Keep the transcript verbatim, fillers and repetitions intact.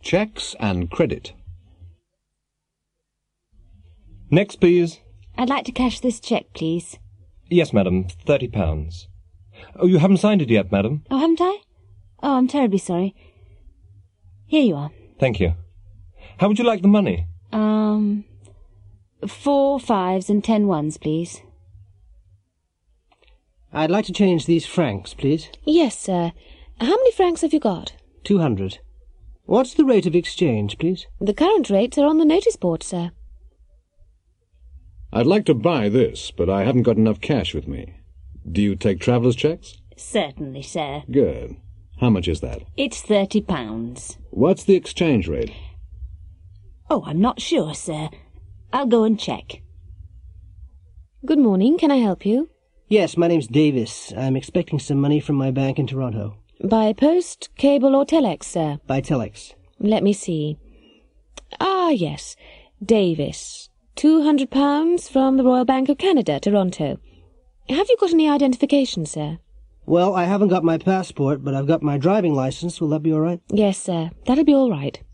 Cheques and credit. Next, please. I'd like to cash this cheque, please. Yes, madam, thirty pounds. Oh, you haven't signed it yet, madam. Oh, haven't I? Oh, I'm terribly sorry. Here you are. Thank you. How would you like the money? Um, four fives and ten ones, please. I'd like to change these francs, please. Yes, sir. How many francs have you got? Two hundred. What's the rate of exchange, please? The current rates are on the notice board, sir. I'd like to buy this, but I haven't got enough cash with me. Do you take travellers' cheques? Certainly, sir. Good. How much is that? It's thirty pounds. What's the exchange rate? Oh, I'm not sure, sir. I'll go and check. Good morning. Can I help you? Yes, my name's Davis. I'm expecting some money from my bank in Toronto. By post, cable, or telex, sir? By telex. Let me see. Ah, yes. Davis. Two hundred pounds from the Royal Bank of Canada, Toronto. Have you got any identification, sir? Well, I haven't got my passport, but I've got my driving license. Will that be all right? Yes, sir. That'll be all right.